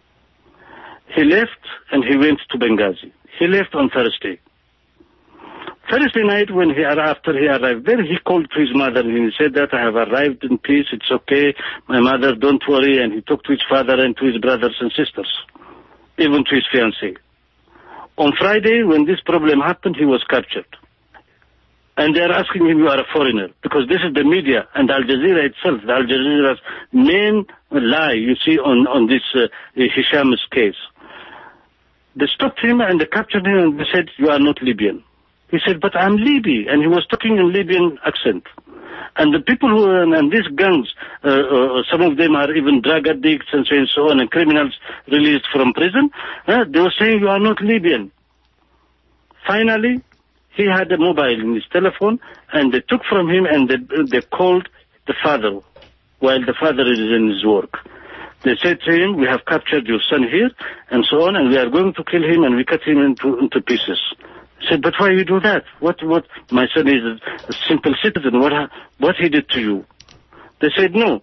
He left and he went to Benghazi. He left on Thursday. Thursday night, after he arrived there, he called to his mother and he said that I have arrived in peace, it's okay, my mother, don't worry, and he talked to his father and to his brothers and sisters, even to his fiancée. On Friday, when this problem happened, he was captured. And they are asking him, you are a foreigner, because this is the media and Al Jazeera itself, the Al Jazeera's main lie, you see, on this Hisham's case. They stopped him and they captured him and they said, you are not Libyan. He said, but I'm Libyan, and he was talking in Libyan accent. And the people and these gangs, some of them are even drug addicts and so on, and criminals released from prison, they were saying, you are not Libyan. Finally, he had a mobile in his telephone, and they took from him and they called the father, while the father is in his work. They said to him, we have captured your son here, and so on, and we are going to kill him, and we cut him into pieces. He said, but why you do that? What? My son is a simple citizen. What he did to you? They said, no.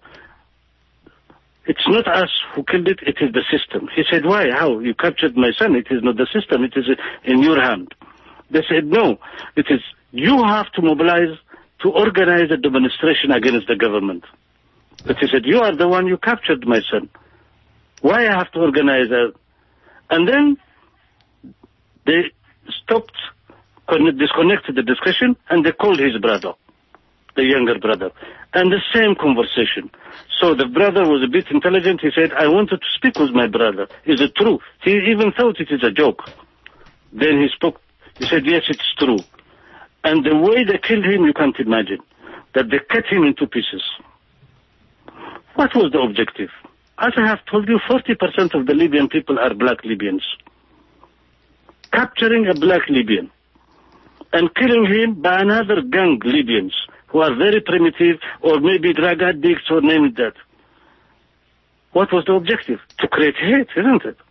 It's not us who killed it, it is the system. He said, why? How? You captured my son. It is not the system. It is in your hand. They said, no, it is you have to mobilize to organize a demonstration against the government. But he said, you are the one you captured my son. Why I have to organize that? And then they stopped, disconnected the discussion, and they called his brother, the younger brother, and the same conversation. So the brother was a bit intelligent. He said, I wanted to speak with my brother. Is it true? He even thought it is a joke. Then he spoke. He said, yes, it's true. And the way they killed him, you can't imagine. That they cut him into pieces. What was the objective? As I have told you, 40% of the Libyan people are black Libyans. Capturing a black Libyan and killing him by another gang Libyans who are very primitive or maybe drug addicts or name it that. What was the objective? To create hate, isn't it?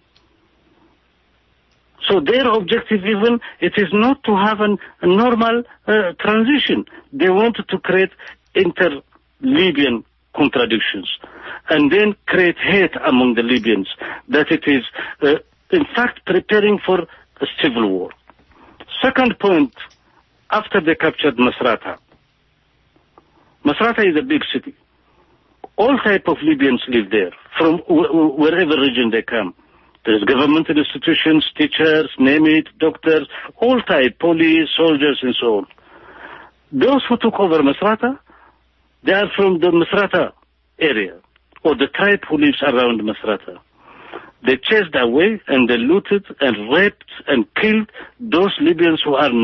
So their objective even, it is not to have a normal transition. They wanted to create inter-Libyan contradictions and then create hate among the Libyans, that it is in fact preparing for a civil war. Second point, after they captured Masrata. Masrata is a big city. All type of Libyans live there, from wherever region they come. There's governmental institutions, teachers, name it, doctors, all type, police, soldiers, and so on. Those who took over Masrata, they are from the Masrata area, or the tribe who lives around Masrata. They chased away and they looted and raped and killed those Libyans who are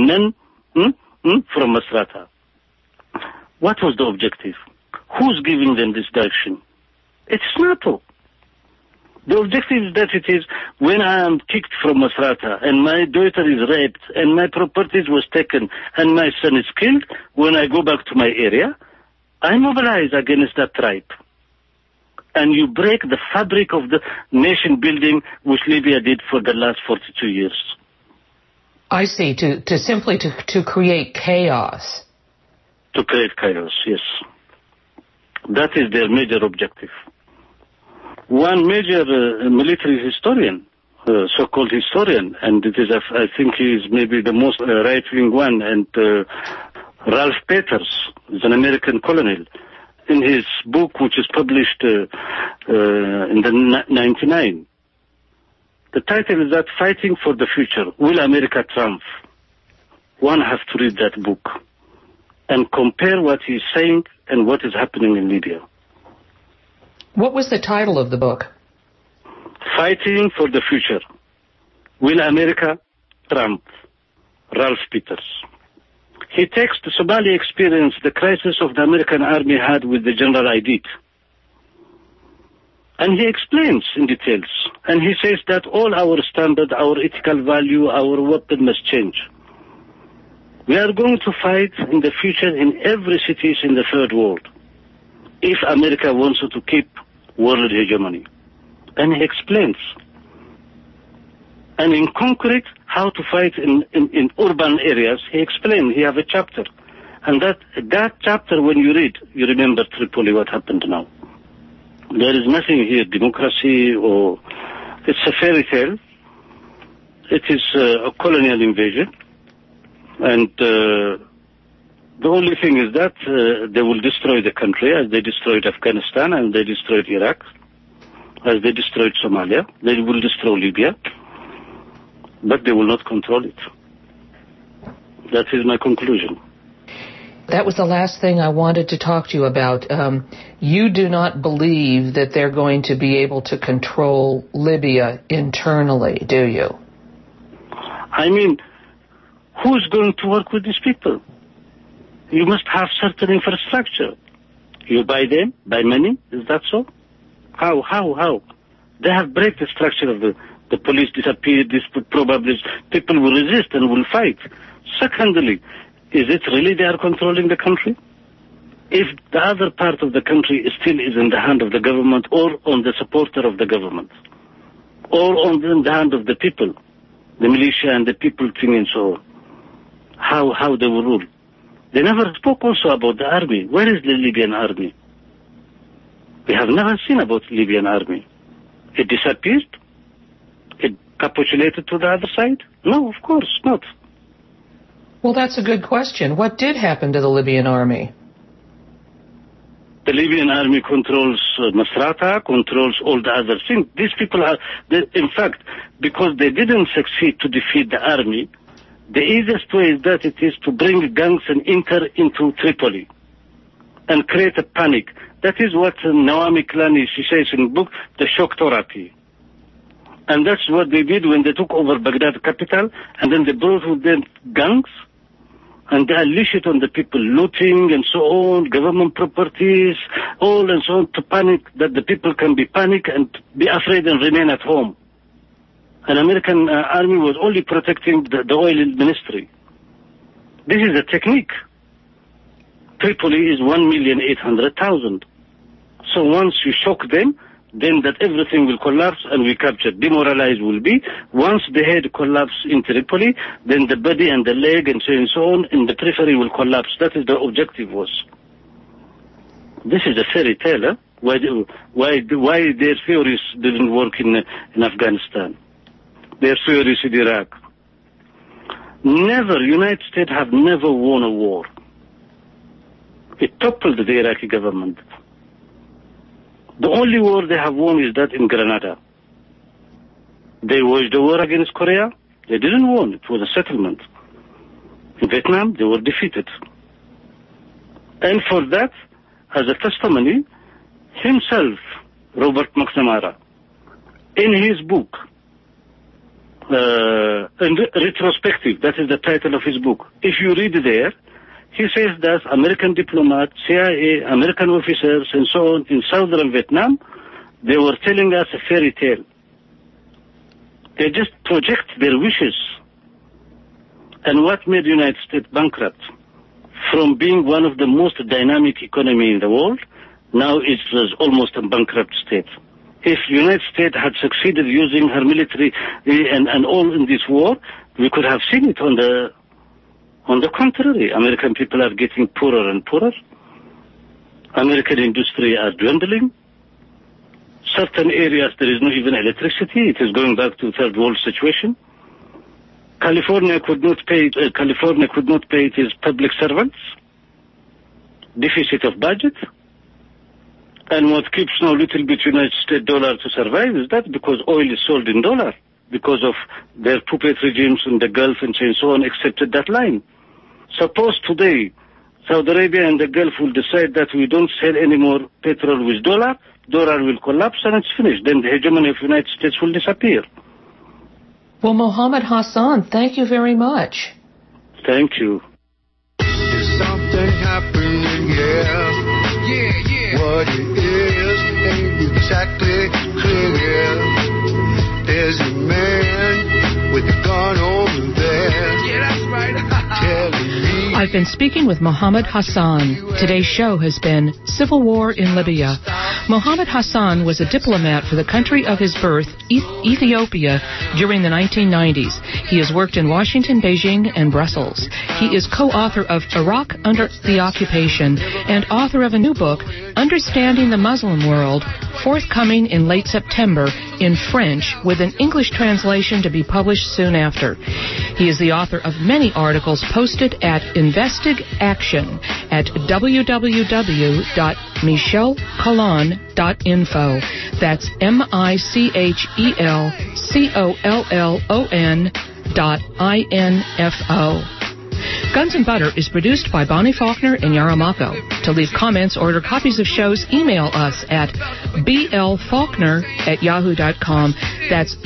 from Masrata. What was the objective? Who's giving them this direction? It's NATO. The objective is that it is when I am kicked from Masrata and my daughter is raped and my properties was taken and my son is killed, when I go back to my area, I mobilize against that tribe. And you break the fabric of the nation building which Libya did for the last 42 years.
I see, to simply create chaos.
To create chaos, yes. That is their major objective. One major military historian, so-called historian, and it is, I think he is maybe the most right-wing one, and Ralph Peters is an American colonel. In his book, which is published in the 99, the title is that Fighting for the Future, Will America Triumph? One has to read that book and compare what he's saying and what is happening in Libya.
What was the title of the book?
Fighting for the Future, Will America Triumph? Ralph Peters. He takes the Somali experience, the crisis of the American army had with the General Aidid. And he explains in details. And he says that all our standard, our ethical value, our weapon must change. We are going to fight in the future in every city in the third world if America wants to keep world hegemony. And he explains. And in concrete, how to fight in urban areas, he explained. He have a chapter. And that chapter, when you read, you remember Tripoli, what happened now. There is nothing here, democracy, or it's a fairy tale. It is a colonial invasion. And the only thing is that they will destroy the country as they destroyed Afghanistan and they destroyed Iraq, as they destroyed Somalia. They will destroy Libya. But they will not control it. That is my conclusion.
That was the last thing I wanted to talk to you about. You do not believe that they're going to be able to control Libya internally, do you?
I mean, who's going to work with these people? You must have certain infrastructure. You buy them, buy money, is that so? How? They have break the structure of the police disappeared, probably people will resist and will fight. Secondly, is it really they are controlling the country? If the other part of the country still is in the hand of the government or on the supporter of the government, or on the hand of the people, the militia and the people thing and so on, how they will rule? They never spoke also about the army. Where is the Libyan army? We have never seen about the Libyan army. It disappeared? It capitulated to the other side? No, of course not.
Well, that's a good question. What did happen to the Libyan army?
The Libyan army controls Masrata, controls all the other things. These people are, in fact, because they didn't succeed to defeat the army, the easiest way is that it is to bring gangs and enter into Tripoli and create a panic. That is what Naomi Klani, she says in the book, the shock therapy. And that's what they did when they took over Baghdad capital, and then they brought with them gangs, and they unleashed it on the people, looting and so on, government properties, all and so on, to panic, that the people can be panicked and be afraid and remain at home. An American army was only protecting the oil ministry. This is a technique. Tripoli is 1,800,000. So once you shock them, then that everything will collapse and we capture. Demoralized will be. Once the head collapses in Tripoli, then the body and the leg and so on in the periphery will collapse. That is the objective was. This is a fairy tale. Huh? Why their theories didn't work in Afghanistan? Their theories in Iraq. Never, United States have never won a war. It toppled the Iraqi government. The only war they have won is that in Grenada. They waged a war against Korea. They didn't win. It was a settlement. In Vietnam, they were defeated. And for that, as a testimony, himself, Robert McNamara, in his book, in retrospective, that is the title of his book. If you read there, he says that American diplomats, CIA, American officers, and so on in southern Vietnam, they were telling us a fairy tale. They just project their wishes. And what made the United States bankrupt? From being one of the most dynamic economy in the world, now it was almost a bankrupt state. If the United States had succeeded using her military and all in this war, we could have seen it on the contrary. American people are getting poorer and poorer. American industry are dwindling. Certain areas there is no even electricity. It is going back to third world situation. California could not pay its public servants. Deficit of budget. And what keeps now little bit United States dollar to survive is that because oil is sold in dollar, because of their puppet regimes in the Gulf and so on accepted that line. Suppose today Saudi Arabia and the Gulf will decide that we don't sell any more petrol with dollar will collapse and it's finished. Then the hegemony of the United States will disappear.
Well, Mohammed Hassan, thank you very much.
Thank you.
There's something happening, yeah. What it is ain't exactly clear. There's a man with a gun over there. Yeah, that's right. Telling me.
I've been speaking with Mohammed Hassan. Today's show has been Civil War in Libya. Mohammed Hassan was a diplomat for the country of his birth, Ethiopia, during the 1990s. He has worked in Washington, Beijing, and Brussels. He is co-author of Iraq Under the Occupation and author of a new book, Understanding the Muslim World, forthcoming in late September in French with an English translation to be published soon after. He is the author of many articles posted at Investig Action at www.michelcollon.info. That's MICHELCOLLON.info. Guns and Butter is produced by Bonnie Faulkner in Yaramako. To leave comments or order copies of shows, email us at blfaulkner@yahoo.com. That's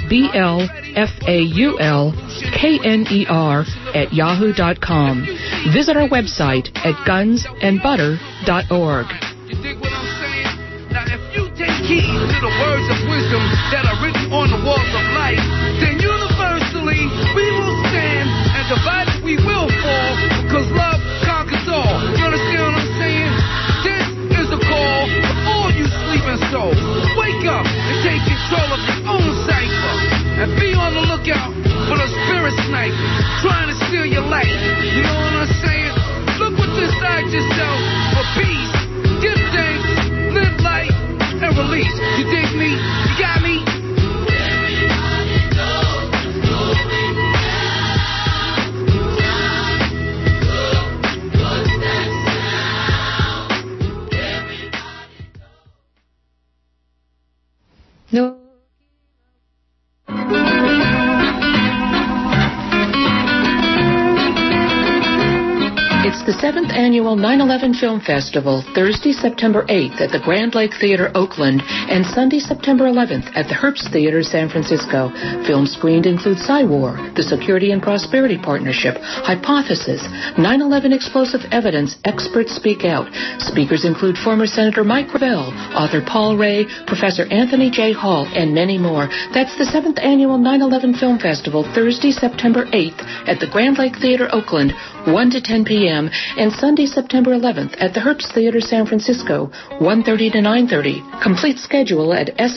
BLFAULKNER@yahoo.com. Visit our website at gunsandbutter.org.
You dig what I'm saying? Now, if you take heed to the words of wisdom that are written on the walls of life, then universally we will stand, and divided we will fall, because love conquers all. You understand what I'm saying? This is the call for all you sleeping souls. Wake up and take control of your own cipher, and be on the lookout for the spirit sniper trying to steal your life. You know what I'm saying? Look what's inside yourself for peace. Give thanks, live life, and release. You dig me? You got me?
7th Annual 9/11 Film Festival, Thursday, September 8th at the Grand Lake Theater, Oakland, and Sunday, September 11th at the Herbst Theater, San Francisco. Films screened include Psywar, The Security and Prosperity Partnership, Hypothesis, 9/11 Explosive Evidence, Experts Speak Out. Speakers include former Senator Mike Gravel, author Paul Ray, Professor Anthony J. Hall, and many more. That's the 7th Annual 9/11 Film Festival, Thursday, September 8th at the Grand Lake Theater, Oakland, 1 to 10 p.m., and Sunday, September 11th at the Herbst Theater, San Francisco, 1:30 to 9:30. Complete schedule at